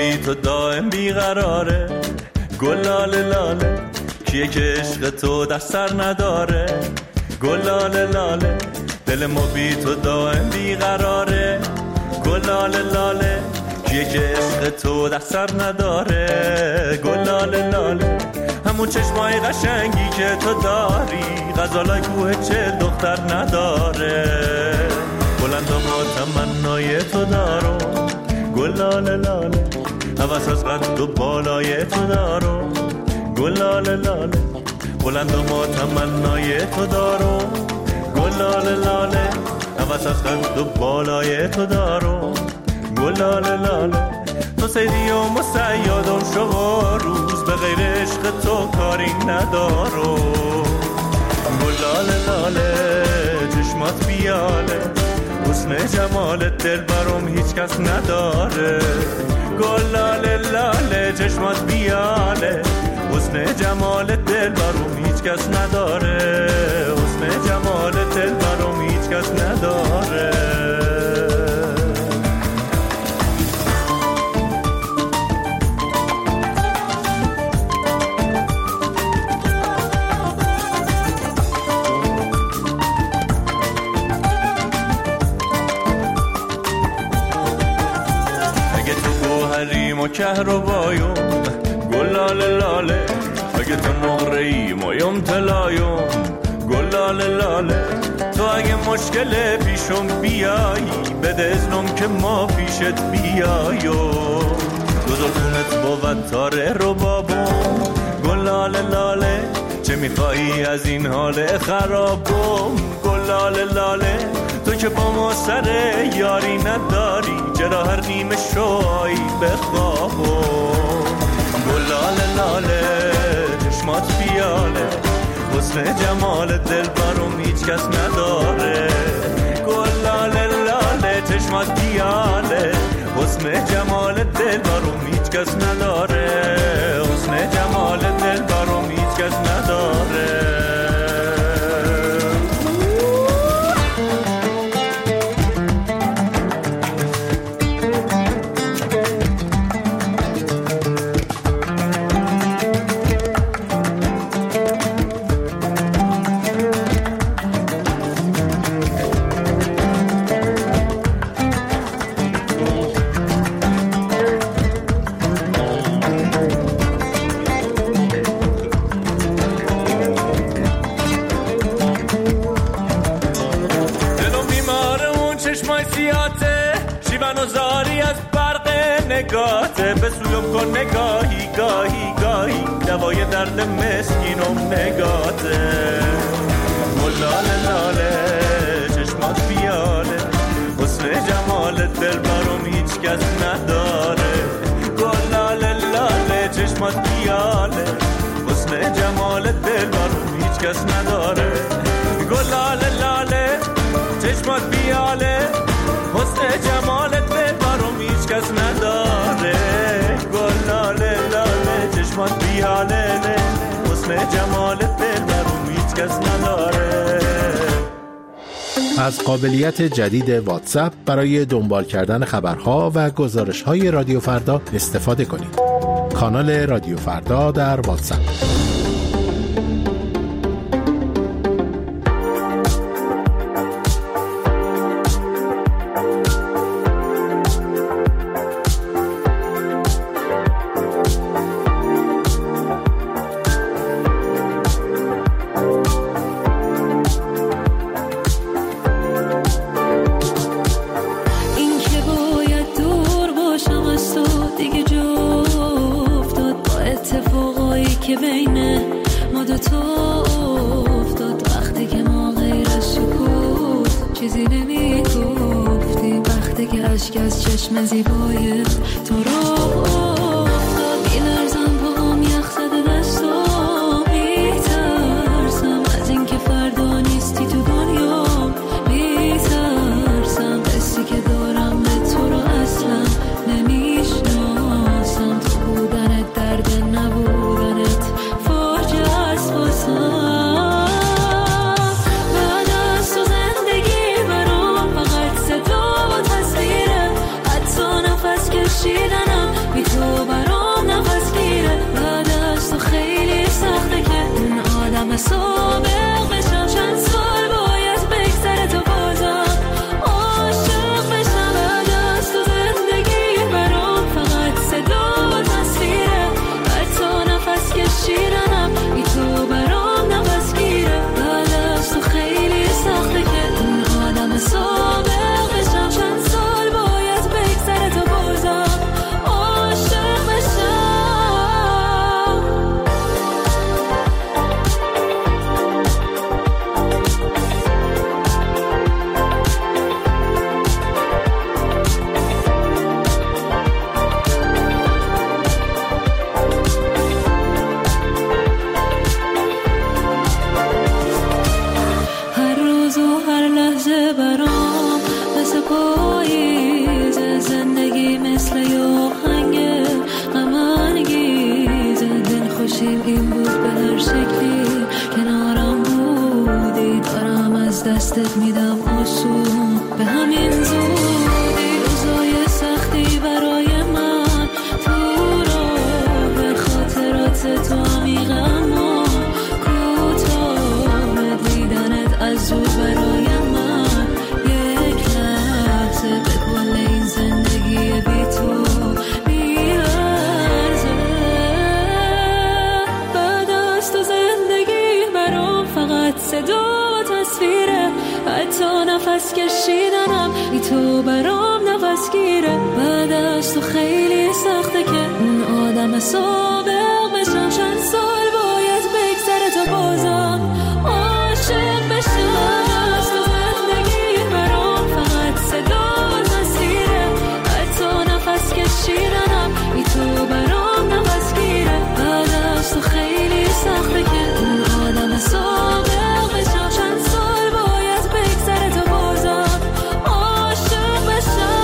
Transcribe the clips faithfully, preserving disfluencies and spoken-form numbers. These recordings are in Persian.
بی تو دائم بیقراره. گلاله لاله کیه که عشق تو در سر نداره. گلاله لاله دل ما بی تو دائم بیقراره. گلاله لاله کیه که عشق تو در سر نداره. گلاله لاله همون چشمای قشنگی که تو داری غزالای کوه چه دختر نداره. بلند و تمنای تو دارو گلاله لاله، هوس از قد و بالای تو دارو گلاله لاله. بلند و تمنای تو دارو گلاله لاله، هوس از قد و بالای تو دارو گلاله لاله. تو سیدی و مسیادم شو روز به غیر عشق تو کاری ندارو. گلاله لاله چشمات بیاله، حسن جمالت دل برام هیچ کس نداره. گلاله لاله چشمات بیاله، حسن جمالت دل برام هیچ کس نداره. حسن جمالت دل برام هیچ کس نداره. کهربایوم گلاله لاله، اگه تو مغرعی مایم طلایوم گلاله لاله. تو اگه مشکل پیشم بیایی بده اذنم که ما پیشت بیاییم. دوزخونت بود تاره رو بابم گلاله لاله، چه میخوایی از این حال خرابم گلاله لاله. تو که با ما سر یاری نداری، چرا هر نیمه شوایی بخوابم گلاله لاله چشمات بیاله، حسن جمال دل برام هیچ کس نداره. گلاله لاله چشمات بیاله، حسن جمال دل برام هیچ کس نداره. حسن جمال دل برام هیچ کس نداره. به سویم کن نگاهی گاهی گاهی، دوای درد مسکینم نگاته. گلاله لاله چشمات بیاله، حسن جمال دل برام هیچ کس نداره. گلاله لاله چشمات بیاله، حسن جمال دل برام هیچ کس نداره. گلاله لاله چشمات بیاله، حسن جمال دل برام هیچ کس نداره. گلاله لاله چشمات بیاله، حسن جمال دل برام هیچ کس نداره. از قابلیت جدید واتساپ برای دنبال کردن خبرها و گزارش‌های رادیو فردا استفاده کنید. کانال رادیو فردا در واتساپ. کشیدنم بی تو دستت میدم آسون به همین زودی روزای سختی برای من تو راه خاطرات تو عمیقم و کوتاه دیدنت از دور برای من یک لحظه به کل این زندگی بی تو میارزه. بعد از تو زندگی برام فقط صدا تصویره، حتی نفس کشیدنم بی تو برام نفس گیره. بعد از تو خیلی سخته که اون آدم سابق بشم، چند سال باید بگذره تا بازم عاشق بشم. از تو زندگی برام فقط صدا تصویره، حتی نفس کشیدنم بی تو برام نفس گیره. بعد از تو خیلی سخته که اون آدم سابق بشم، چند سال باید بگذره تا بازم عاشق بشم.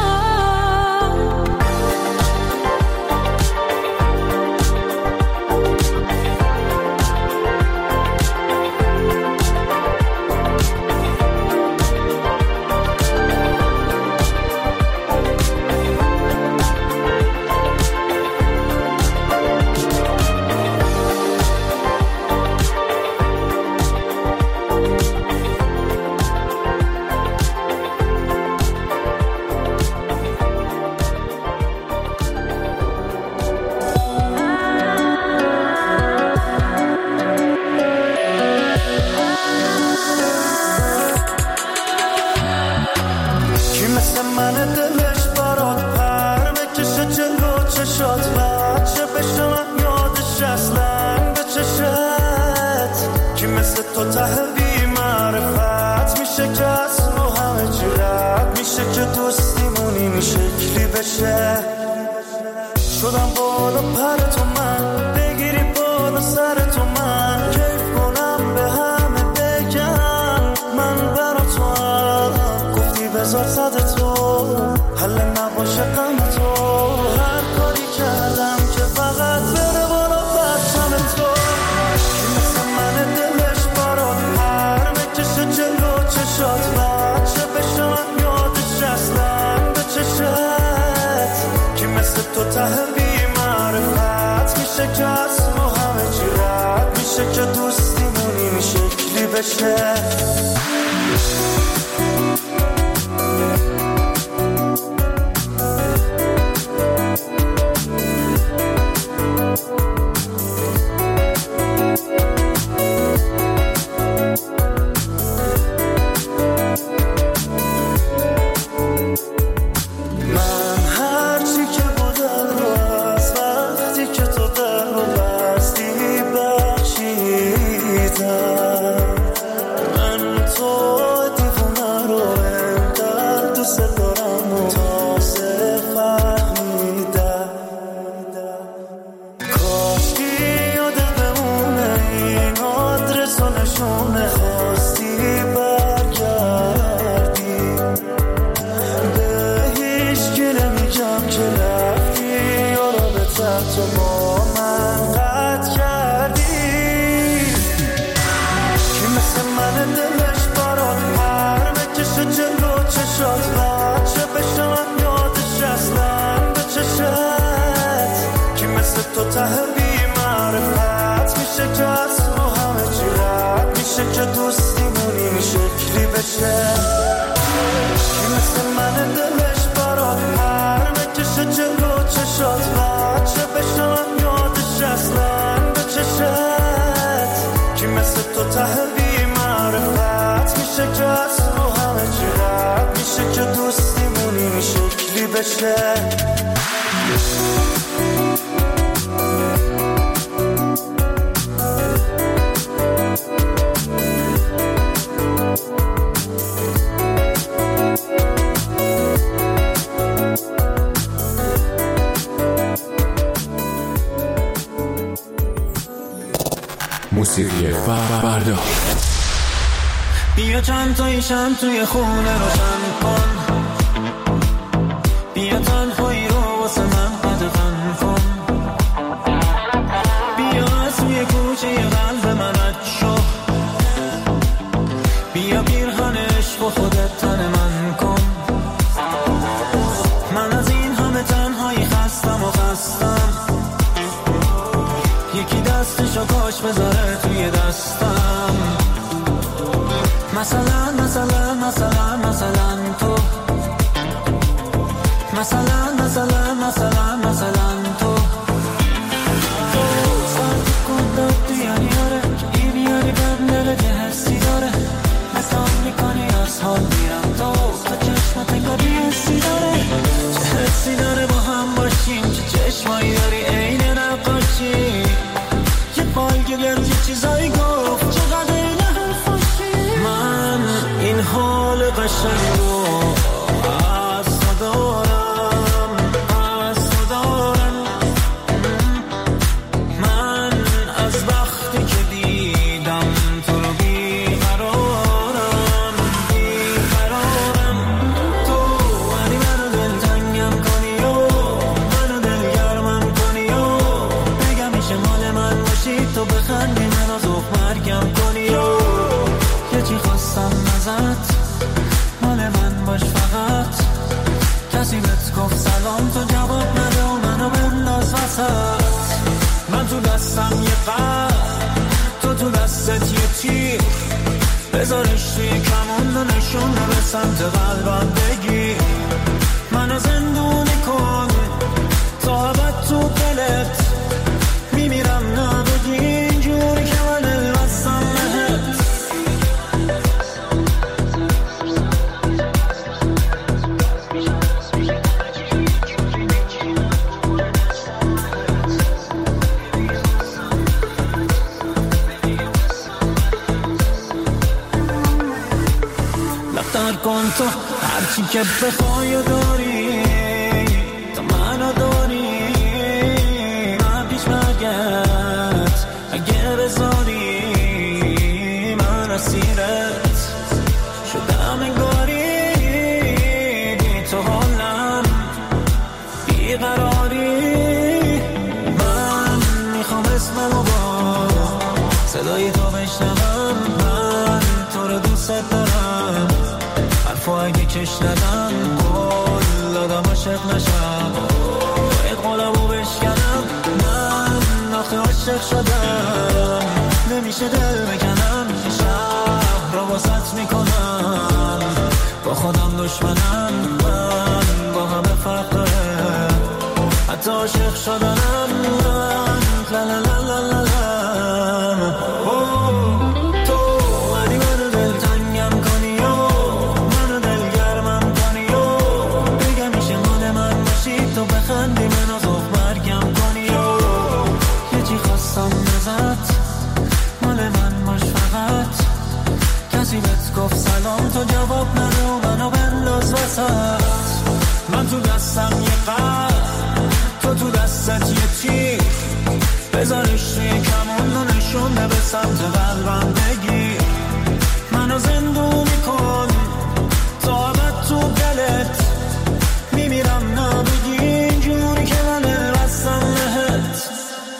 شدم بالا پر تو من، بگیری بالا سر تو من، کیف کنم به همه بگم من برا تو هم. گفتی بذار صد تو حل نباشه غم تو، هر کاری کردم که فقط بره بالا بچم تو. کی مثل من دلش برات پر بکشه جلو چشات، بچه بشم یادش اصلا به چشت. کی مثل تو ته بی‌معرفت میشه که از ما همه چی رد میشه، که دوستیمون این شکلی بشه. موسیقی فردا. بیا چند تایی شم توی خونه روشن کن، بیا تنهایی رو واسه من قدغن کن، بیا از توی کوچه قلب من رد شو، بیا بیا پیرهنش با خودت تن من کن. من از این همه تنهایی خستم و خستم، یکی دستشو کاش بذاره توی دستم. مثلا مثلا مثلا مثلا تو، مثلا مثلا مثلا مثلا تو تو سرد کن داد یعنی آره که این یعنی بندل که حسی داره. مثال میکنی از حال میرم تو تا چشمت انگار یه حسی داره. چه حسی داره با هم باشیم، چه چشمایی داری عین نقاشی. یه فالگرد یه چیزایی گفت چقدر این حرفاشی. من این حال قشنگو از تو دارم، از تو دارم. من از وقتی که دیدم تو رو بیقرارم، بیقرارم. تو ولی منو دلتنگم کنی و منو دلگرمم کنی و بگم میشه مال من باشی، تو بخندی منو زخ مرگم کنی و یه چی خواستم ازت مال من باش فقط. کسی بهت گفت سلام تو جواب نده و منو بنداز وسط. من تو دستم یه قلب، تو تو دستت یه تیر. بذارش توی کمون و نشونه به سمت قلبم بگیر. منو زندونی کن تا ابد تو دلت. میمیرم نبگی اینجوری که من الوستم بهت. لفتر کن تو هرچی که بخوای و داری، تو منو داری. من پیش مرگت اگه بذاری، من اسیرت شدم انگاری. بی تو حالم بیقراری. من میخوام اسممو با صدای تو بشنوم. من تو رو دوست دارم، حرفو اگه کش ندم قول دادم عاشق نشم. باید قولمو بشکنم، من آخه عاشق شدم. نمیشه دل بکنم، شهر رو واسط میکنم. با خودم دشمنم، من با همه فرق داره. حتی عاشق شدنم من لا لا لا لا لا لا. گفت سلام تو جواب نده و منو بنداز وسط. من تو دستم یه قلب، تو تو دستت یه تیر. بذارش توی کمون و نشونه به سمت قلبم بگیر. منو زندونی کن تا ابد تو دلت. میمیرم نبگی اینجوری که من الوستم بهت.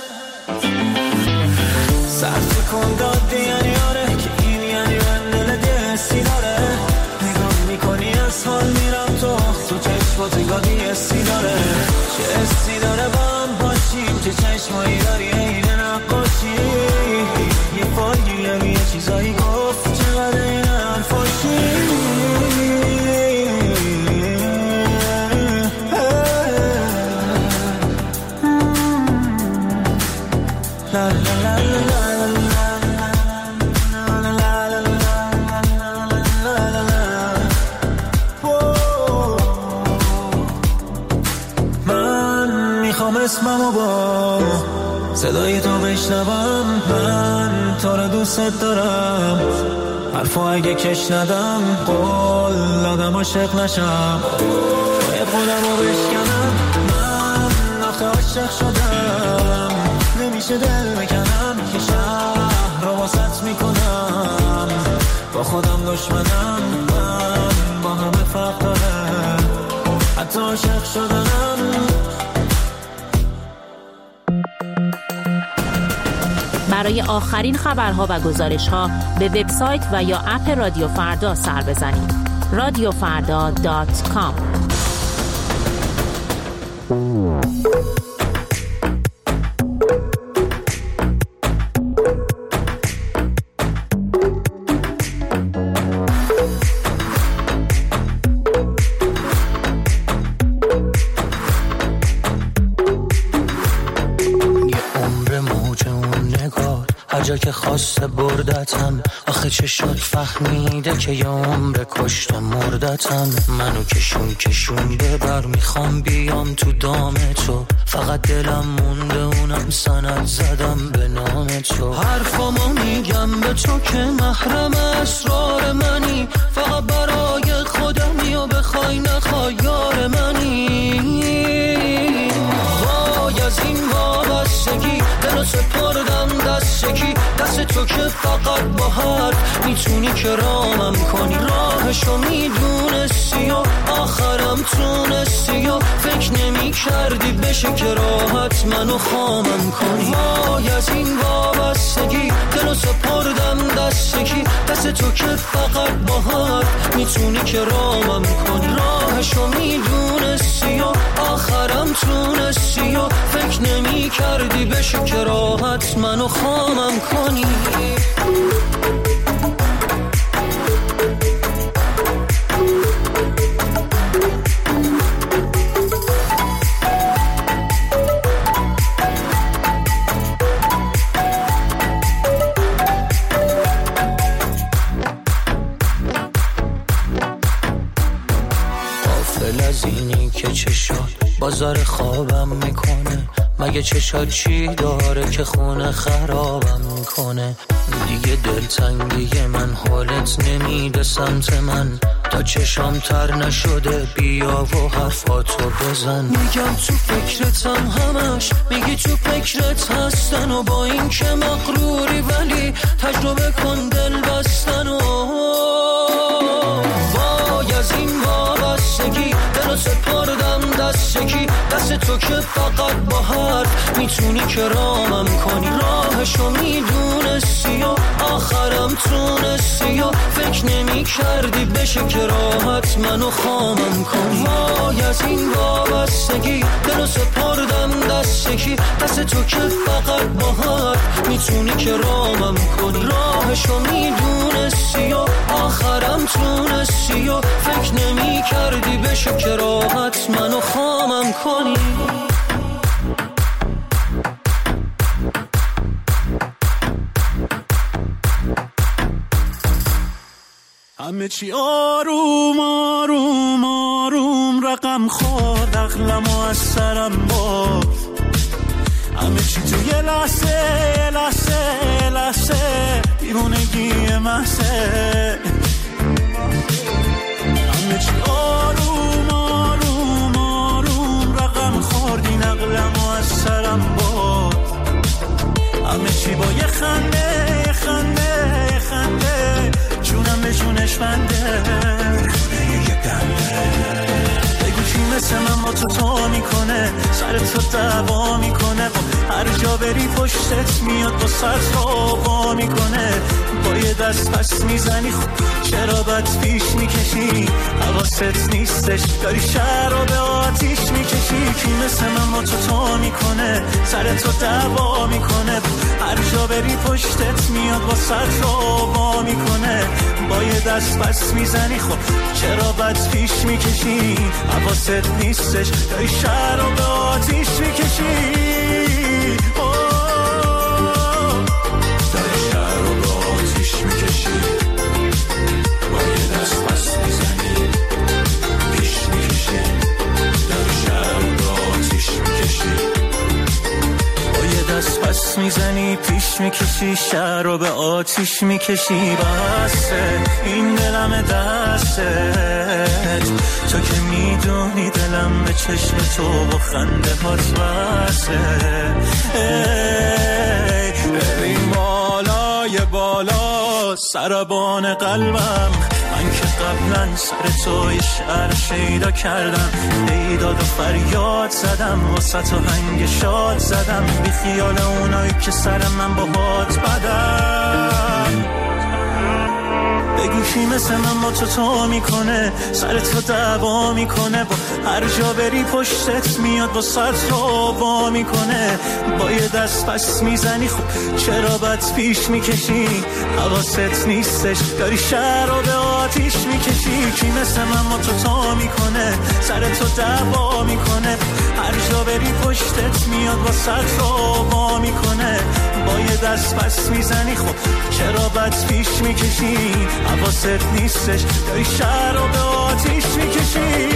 سرد کن داد یعنی آره که این یعنی من دلت حسی داره. نگاه میکنی از حال میرم تو تو چشمات انگاری حسی داره. چه حسی داره با هم باشیم، چه چشمایی داری عین نقاشی. یه فالگیرم یه چیزایی گفت چقدر این حرفاشی. لا لا لا لا اسممو با صدای تو بشنوم. من تو رو دوست دارم، حرفو اگه کش ندم قول دادم عاشق نشم. باید قولمو بشکنم، من آخه عاشق شدم. نمیشه دل بکنم که شهر رو واسط میکنم. با خودم دشمنم، من با همه فرق داره. حتی عاشق شدنم. برای آخرین خبرها و گزارش‌ها به وبسایت و یا اپ رادیو فردا سر بزنید. رادیو فردا دات کام. جا که خواسته بردتم، آخه چه شد فهمیده که یه عمر کشته مردتم. منو کشون کشون ببر، میخوام بیام تو دام تو، فقط دلم مونده اونم سند زدم به نام تو. حرفامو میگم به تو که محرم اسرار منی، فقط برای خودمی و بخوای نخوای یار منی. وای از این وابستگی دلو سپردم دستکی، دست تو که فقط با حرف میتونی که رامم کنی. راهشو میدونستی و آخرم تونستی و فکر نمی کردی بشه که راحت منو خامم کنی. وای از این وابستگی دلو سپردم دستکی، دست تو که فقط با حرف میتونی که رامم کنی. راهشو میدونستی و آخرم تونستی و فکر نمی کردی بشه که راحت منو خامم کنی. غافل از اینی که چه شد بازار خوابم میکنه، مگه چشات چی داره که خونه خرابم میکنه. دیگه دلتنگی من حالت نمیده سمت من، تا چشام تر نشده بیا و حرفاتو بزن. میگم تو فکرتم همش، میگی تو فکرت هستن و با این که مغروری ولی تجربه کن دل بستن. و وای از این وابستگی دلو سپردم دستکی، دست تو که فقط با حرف میتونی که رامم کنی. راهشو میدونستی و آخرم تونستی و فکر نمی کردی بشه که راحت منو خامم کنی. وای از این وابستگی دلو سپردم دستکی، دست تو که فقط با حرف میتونی که رامم کنی. راهشو میدونستی و آخرم تونستی و فکر نمی کردی بشه که راحت منو خامم کنی. همه چی آروم آروم آروم رقم خورد، عقلمو از سرم برد. همه چی تو یه لحظه یه لحظه یه لحظه دیوونگی محضه. همه چی آروم آروم آروم رقم خورد، این عقلمو از سرم برد. همه چی با یه خنده یه خنده یه خنده جونم به جونش بنده. یه گنده بگو کی مثل من با تو تو میکنه، سر تو دعوا میکنه، با هر جا بری پشتت میاد با سر تو با میکنه. با یه دست پس میزنی خب چرا بد پیش میکشی، حواست نیستش داری شهر رو به آتیش میکشی. کی مثل من با تو تو میکنه، سر تو دعوا میکنه، هر جا بری پشتت میاد با سر تو با میکنه. با یه دست پس میزنی خب چرا بد پیش میکشی، حواست نیستش داری شهر رو به آتیش میکشی. پس میزنی پیش میکشی، شهر رو به آتیش میکشی. بسه این دلم دستت، تو که میدونی دلم به چشم تو و خنده هات بسه. بریم بالای بالا سربان قلبم، من که قبلا سر تو یه شعر شیدا کردم، بیداد و فریاد زدم، واسه تو هنگ شاد زدم، بی خیال اونایی که سر من با هات بدم. بگو کی مثل من با تو تو میکنه، سر تو دعوا میکنه، با هر جا بری پشتت میاد با سر تو با میکنه. با یه دست پس میزنی خب چرا بد پیش میکشی، حواست نیستش داری شهر رو به آتیش میکشی. کی مثل من با تو تو میکنه، سر تو دعوا میکنه، هر جا بری پشتت میاد با سر تو با میکنه. با یه دست پس میزنی خب چرا بد پیش میکشی، حواست نیستش داری شهر رو به آتیش میکشی.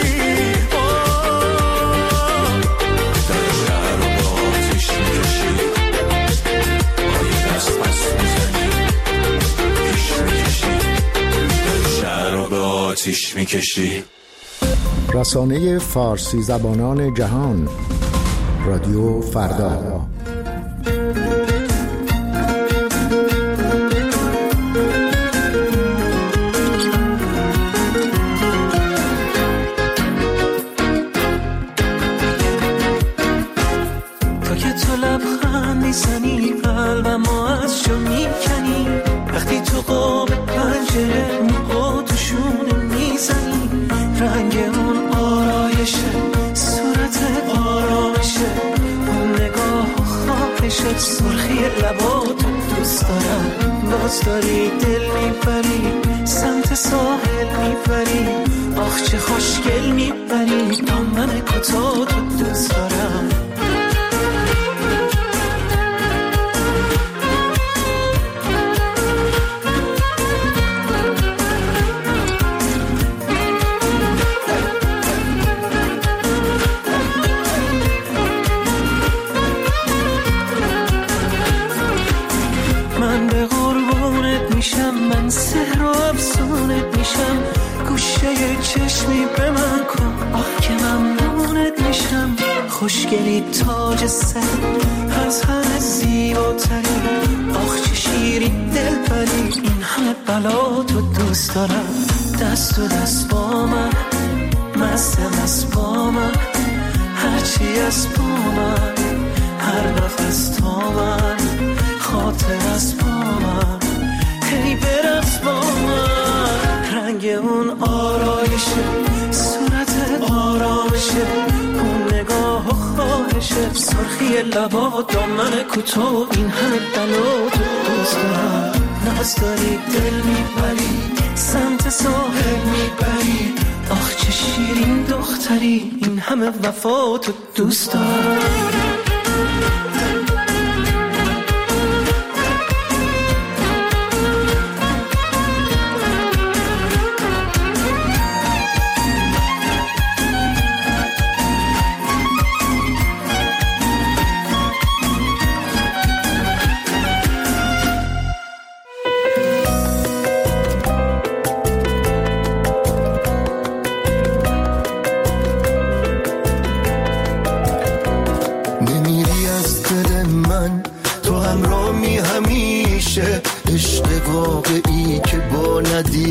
داری شهر رو به آتیش میکشی، با یه دست پس میزنی پیش میکشی، داری شهر رو به آتیش میکشی. رسانه فارسی زبانان جهان، رادیو فردا. میزنی قلبمو از جا میکنی، وقتی تو قاب پنجره موقع تو شونه میزنی. رنگ اون آرایشه، صورت آرامشه، اون نگاه و خواهشت، سرخی لباتو دوست دارم. باز داری دل میبری، سمت ساحل میبری، آخ چه خوشگل میبری، دامن کتاتو دوست دارم. من سحر و افسونت میشم، گوشه چشمی به من کن، آه که ممنونت میشم. خوشگلی تاج سر، از همه زیباتری، آخ چه شیری دل بری، این همه بلا تو دوست دارم. دست و دست با من، مست مست با من، هرچی از با من، هر نفس تا من، خاطر از با من، هی برقص با من. رنگ اون آرایشه، صورت آرامشه، اون نگاه و خواهشه، سرخی لبا، دامن کوتاه، این همه بلا تو دوست دارم. ناز داری دل میبری، سمت ساحل میبری، آخ چه شیرین دختری، این همه وفا تو دوست دارم. عشق واقعی که با ندی